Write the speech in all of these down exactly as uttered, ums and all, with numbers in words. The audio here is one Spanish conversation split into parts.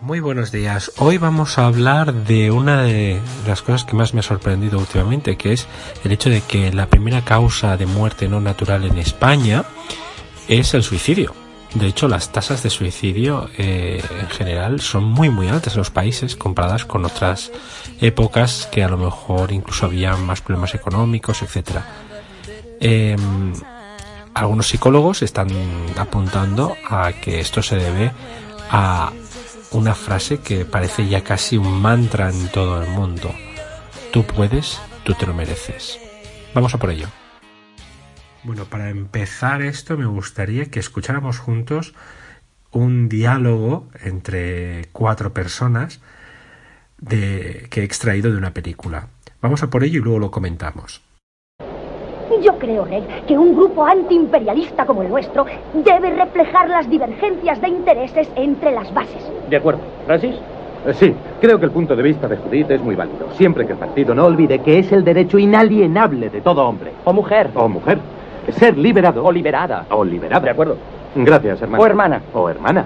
Muy buenos días. Hoy vamos a hablar de una de las cosas que más me ha sorprendido últimamente, que es el hecho de que la primera causa de muerte no natural en España es el suicidio. De hecho, las tasas de suicidio eh, en general son muy muy altas en los países comparadas con otras épocas que a lo mejor incluso había más problemas económicos, etcétera. Eh, algunos psicólogos están apuntando a que esto se debe a una frase que parece ya casi un mantra en todo el mundo: tú puedes, tú te lo mereces. Vamos a por ello. Bueno, para empezar esto me gustaría que escucháramos juntos un diálogo entre cuatro personas de, que he extraído de una película. Vamos a por ello y luego lo comentamos. Yo creo, Rey, que un grupo antiimperialista como el nuestro debe reflejar las divergencias de intereses entre las bases. De acuerdo. ¿Francis? Eh, sí, creo que el punto de vista de Judith es muy válido, siempre que el partido no olvide que es el derecho inalienable de todo hombre. O mujer. O mujer. Ser liberado. O liberada. O liberada. De acuerdo. Gracias, hermana. O hermana. O hermana.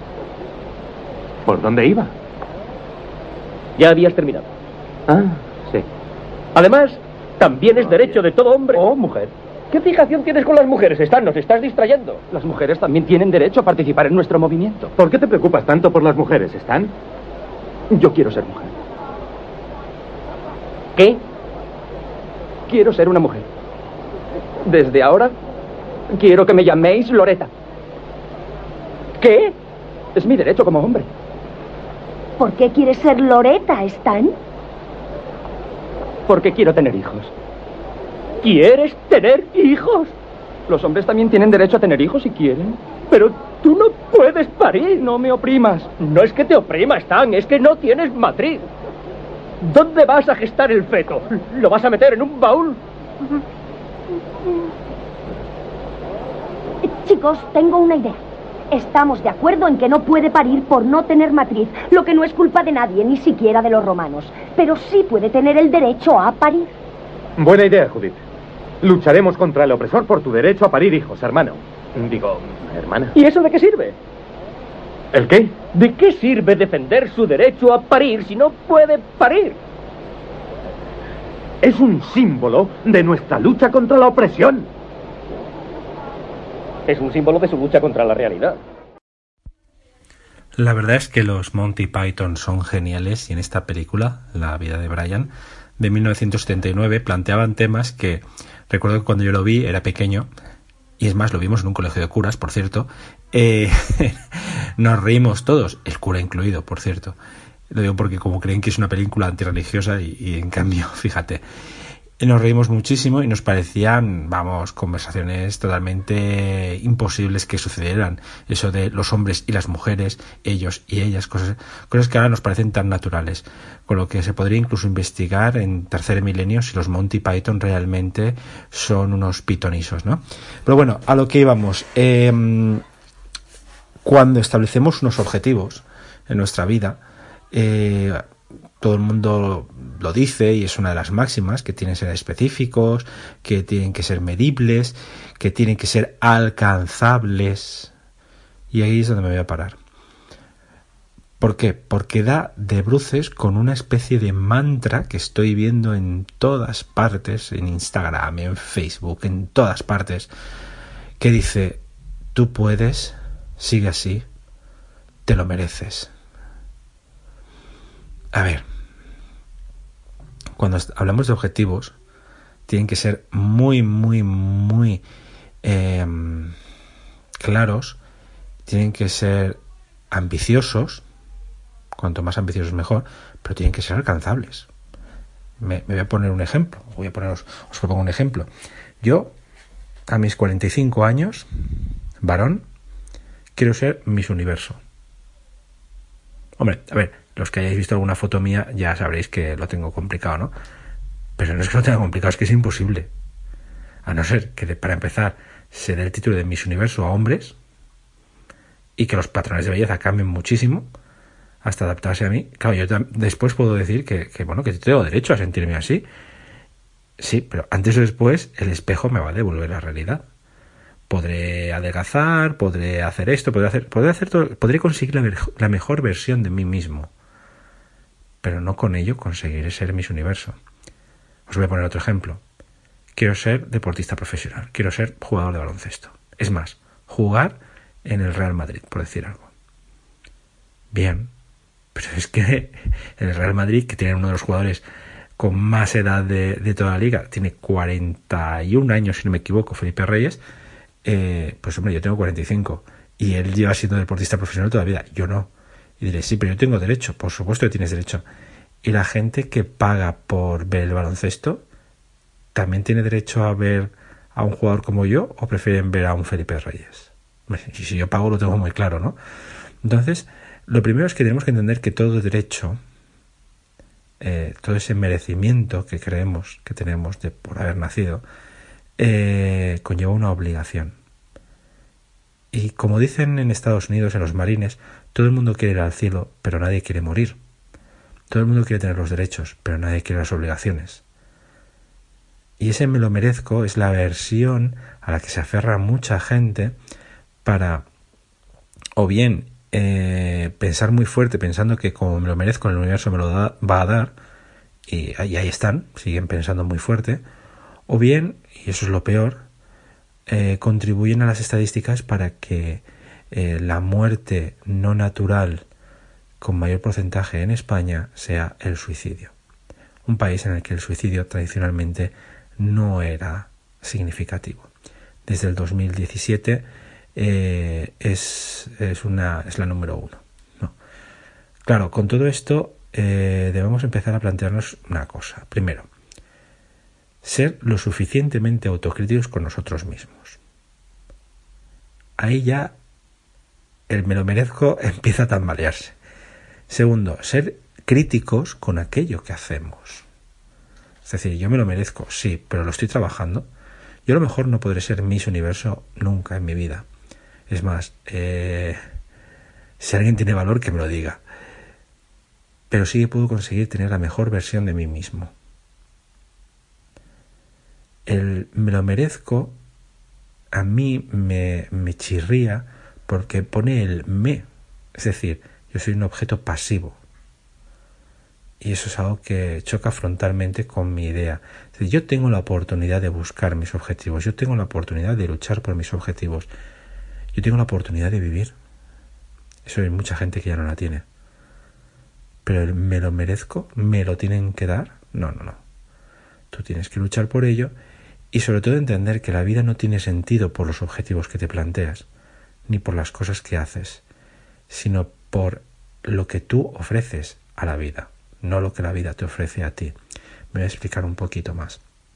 ¿Por dónde iba? Ya habías terminado. Ah, sí. Además, también es derecho de todo hombre o mujer. ¿Qué fijación tienes con las mujeres? Están, nos estás distrayendo. Las mujeres también tienen derecho a participar en nuestro movimiento. ¿Por qué te preocupas tanto por las mujeres, Stan? Yo quiero ser mujer. ¿Qué? Quiero ser una mujer. Desde ahora, quiero que me llaméis Loretta. ¿Qué? Es mi derecho como hombre. ¿Por qué quieres ser Loretta, Stan? Porque quiero tener hijos. ¿Quieres tener hijos? Los hombres también tienen derecho a tener hijos si quieren. Pero tú no puedes parir. No me oprimas. No es que te oprima, Stan, es que no tienes matriz. ¿Dónde vas a gestar el feto? ¿Lo vas a meter en un baúl? Chicos, tengo una idea. Estamos de acuerdo en que no puede parir por no tener matriz, lo que no es culpa de nadie, ni siquiera de los romanos. Pero sí puede tener el derecho a parir. Buena idea, Judith. Lucharemos contra el opresor por tu derecho a parir hijos, hermano. Digo, hermana. ¿Y eso de qué sirve? ¿El qué? ¿De qué sirve defender su derecho a parir si no puede parir? Es un símbolo de nuestra lucha contra la opresión. Es un símbolo de su lucha contra la realidad. La verdad es que los Monty Python son geniales y en esta película, La vida de Brian, de mil novecientos setenta y nueve, planteaban temas que recuerdo que cuando yo lo vi era pequeño, y es más, lo vimos en un colegio de curas, por cierto, eh, nos reímos todos, el cura incluido, por cierto. Lo digo porque como creen que es una película antirreligiosa y, y en cambio, fíjate, nos reímos muchísimo y nos parecían, vamos, conversaciones totalmente imposibles que sucedieran. Eso de los hombres y las mujeres, ellos y ellas, cosas, cosas que ahora nos parecen tan naturales. Con lo que se podría incluso investigar en tercer milenio si los Monty Python realmente son unos pitonisos, ¿no? Pero bueno, a lo que íbamos. Eh, cuando establecemos unos objetivos en nuestra vida, eh, todo el mundo lo dice y es una de las máximas, que tienen que ser específicos, que tienen que ser medibles, que tienen que ser alcanzables. Y ahí es donde me voy a parar. ¿Por qué? Porque da de bruces con una especie de mantra que estoy viendo en todas partes, en Instagram, en Facebook, en todas partes, que dice: tú puedes, sigue así, te lo mereces. A ver, cuando hablamos de objetivos, tienen que ser muy, muy, muy eh, claros, tienen que ser ambiciosos, cuanto más ambiciosos mejor, pero tienen que ser alcanzables. Me, me voy a poner un ejemplo, voy a poneros, os propongo un ejemplo. Yo, a mis cuarenta y cinco años, varón, quiero ser Miss Universo. Hombre, a ver, los que hayáis visto alguna foto mía ya sabréis que lo tengo complicado, ¿no? Pero no es que lo tenga complicado, es que es imposible. A no ser que, para empezar, se dé el título de Miss Universo a hombres y que los patrones de belleza cambien muchísimo hasta adaptarse a mí. Claro, yo después puedo decir que, que, bueno, que tengo derecho a sentirme así. Sí, pero antes o después el espejo me va a devolver la realidad. Podré adelgazar, podré hacer esto, podré hacer, podré hacer todo, podré conseguir la, la mejor versión de mí mismo. Pero no con ello conseguiré ser Miss Universo. Os voy a poner otro ejemplo. Quiero ser deportista profesional, quiero ser jugador de baloncesto. Es más, jugar en el Real Madrid, por decir algo. Bien, pero es que el Real Madrid, que tiene uno de los jugadores con más edad de, de toda la liga, tiene cuarenta y un años, si no me equivoco, Felipe Reyes, eh, pues hombre, yo tengo cuarenta y cinco y él lleva siendo deportista profesional toda la vida, yo no. Y diré, sí, pero yo tengo derecho, por supuesto que tienes derecho. Y la gente que paga por ver el baloncesto, ¿también tiene derecho a ver a un jugador como yo o prefieren ver a un Felipe Reyes? Y si yo pago lo tengo muy claro, ¿no? Entonces, lo primero es que tenemos que entender que todo derecho, eh, todo ese merecimiento que creemos que tenemos de por haber nacido, eh, conlleva una obligación. Y como dicen en Estados Unidos, en los marines, todo el mundo quiere ir al cielo, pero nadie quiere morir. Todo el mundo quiere tener los derechos, pero nadie quiere las obligaciones. Y ese me lo merezco es la versión a la que se aferra mucha gente para, o bien, eh, pensar muy fuerte, pensando que como me lo merezco el universo me lo da, va a dar, y, y ahí están, siguen pensando muy fuerte, o bien, y eso es lo peor, eh, contribuyen a las estadísticas para que eh, la muerte no natural con mayor porcentaje en España sea el suicidio. Un país en el que el suicidio tradicionalmente no era significativo. Desde el dos mil diecisiete eh, es, es, una, es la número uno, ¿no? Claro, con todo esto eh, debemos empezar a plantearnos una cosa. Primero, ser lo suficientemente autocríticos con nosotros mismos. Ahí ya el me lo merezco empieza a tambalearse. Segundo, ser críticos con aquello que hacemos. Es decir, yo me lo merezco, sí, pero lo estoy trabajando. Yo a lo mejor no podré ser Miss Universo nunca en mi vida. Es más, eh, si alguien tiene valor, que me lo diga. Pero sí que puedo conseguir tener la mejor versión de mí mismo. El me lo merezco a mí me, me chirría porque pone el me. Es decir, yo soy un objeto pasivo. Y eso es algo que choca frontalmente con mi idea. Es decir, yo tengo la oportunidad de buscar mis objetivos. Yo tengo la oportunidad de luchar por mis objetivos. Yo tengo la oportunidad de vivir. Eso hay mucha gente que ya no la tiene. Pero el me lo merezco, me lo tienen que dar. No, no, no. Tú tienes que luchar por ello y sobre todo entender que la vida no tiene sentido por los objetivos que te planteas, ni por las cosas que haces, sino por lo que tú ofreces a la vida. No lo que la vida te ofrece a ti. Me voy a explicar un poquito más.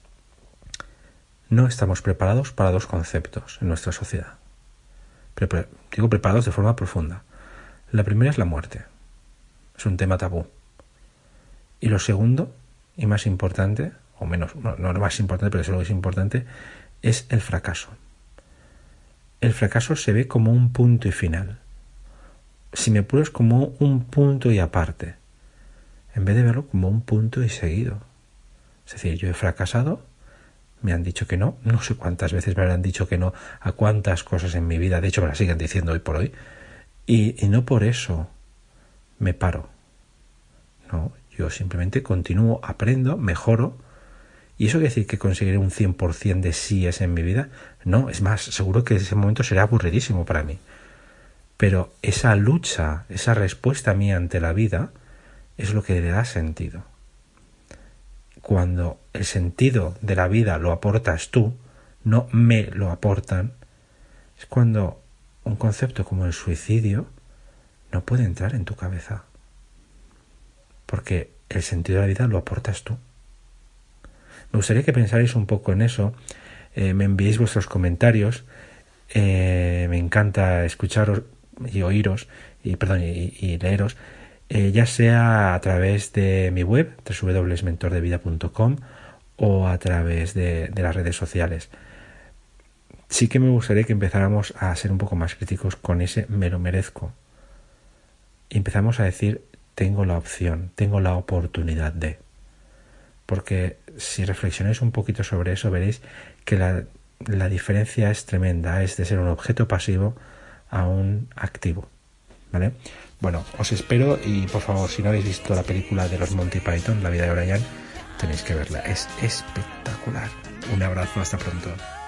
No estamos preparados para dos conceptos en nuestra sociedad. Pre- digo preparados de forma profunda. La primera es la muerte. Es un tema tabú. Y lo segundo, y más importante, o menos, no, no más importante, pero eso es importante, es el fracaso. El fracaso se ve como un punto y final. Si me apuro es como un punto y aparte, en vez de verlo como un punto y seguido. Es decir, yo he fracasado, me han dicho que no, no sé cuántas veces me han dicho que no a cuántas cosas en mi vida, de hecho me las siguen diciendo hoy por hoy, y, y no por eso me paro. No, yo simplemente continúo, aprendo, mejoro, y eso quiere decir que conseguiré un cien por ciento de síes en mi vida. No, es más, seguro que ese momento será aburridísimo para mí. Pero esa lucha, esa respuesta mía ante la vida, es lo que le da sentido. Cuando el sentido de la vida lo aportas tú, no me lo aportan, es cuando un concepto como el suicidio no puede entrar en tu cabeza. Porque el sentido de la vida lo aportas tú. Me gustaría que pensarais un poco en eso, eh, me enviéis vuestros comentarios, eh, me encanta escucharos y oíros, y perdón, y, y leeros, eh, ya sea a través de mi web, doble u doble u doble u punto mentor de vida punto com, o a través de, de las redes sociales. Sí que me gustaría que empezáramos a ser un poco más críticos con ese me lo merezco. Y empezamos a decir, tengo la opción, tengo la oportunidad de. Porque si reflexionáis un poquito sobre eso, veréis que la la diferencia es tremenda, es de ser un objeto pasivo a un activo, ¿vale? Bueno, os espero y por favor, si no habéis visto la película de los Monty Python, La vida de Brian, tenéis que verla, es espectacular. Un abrazo, hasta pronto.